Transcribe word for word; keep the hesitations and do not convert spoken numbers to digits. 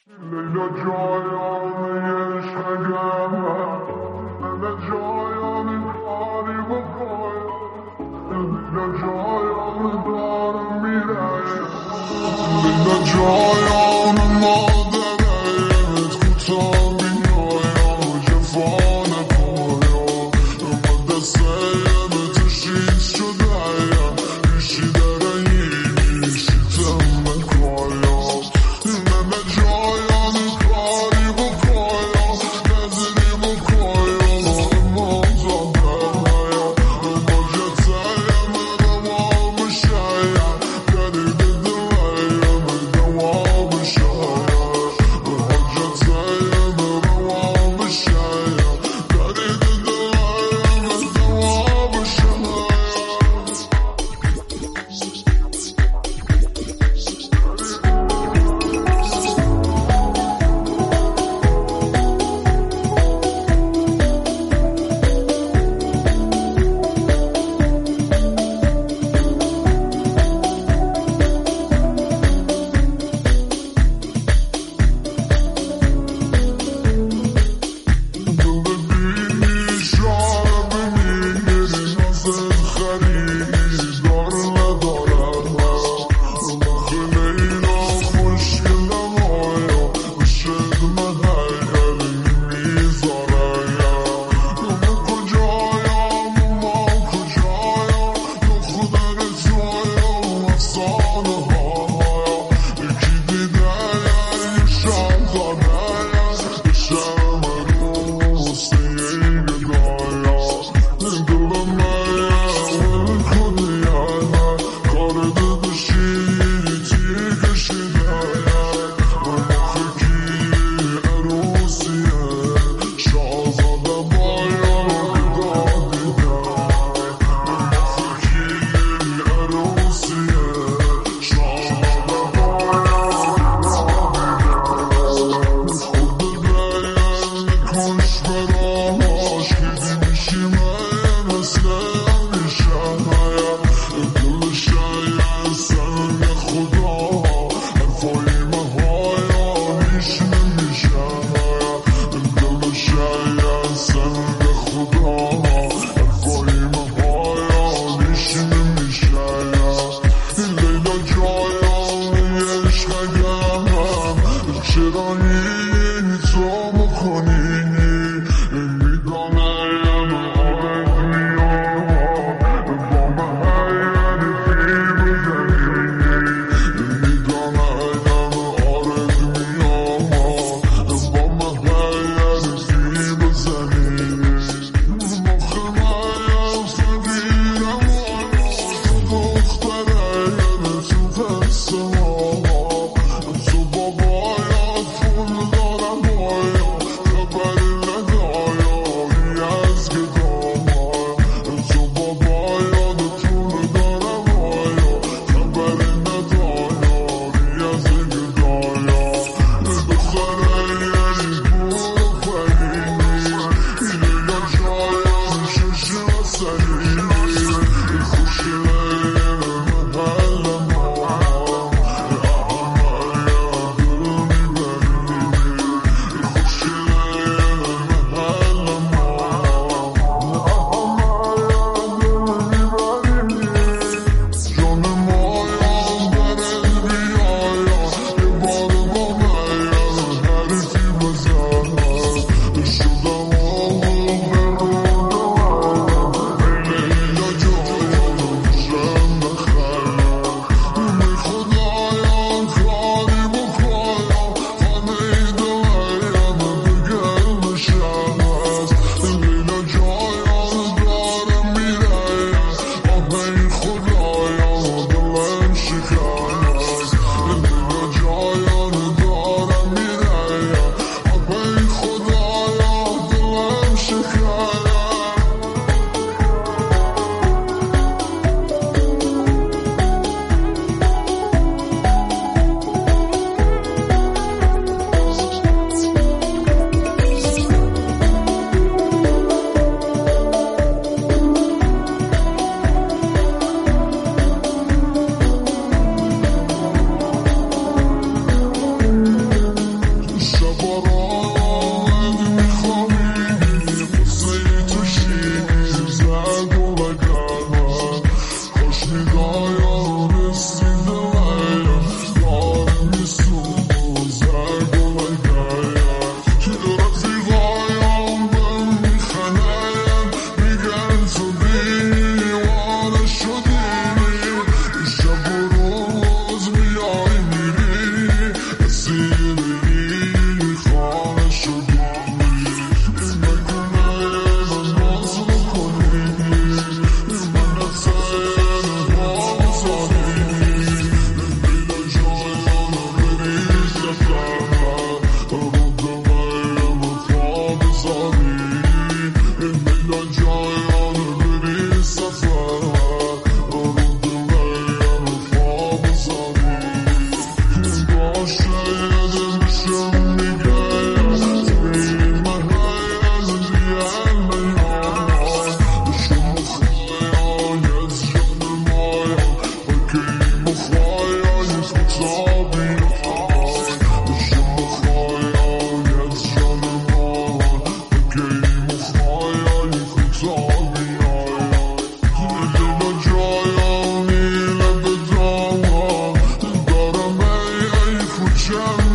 لیلا جایان عشقم لیلا جایان کاری بکنم لیلا جایان دارم میره لیلا جایان مادرت کوتاه میایم جفا نکنم من دستم تو شیز شده پیشی داره ایشی تم نکنم لیلا جایان کاری بکنم نظری بکنم اما زنده با جتایم دوام شاید درد دلیم دوام شاید با جتایم دوام شاید درد دلیم دوام شاید چرایی تو مکنی میدانم آرد میام با من حیفی بزنی میدانم آرد میام با من حیفی بزنی مخ من فقیرم تو دختره تو پس ما تو بابا شب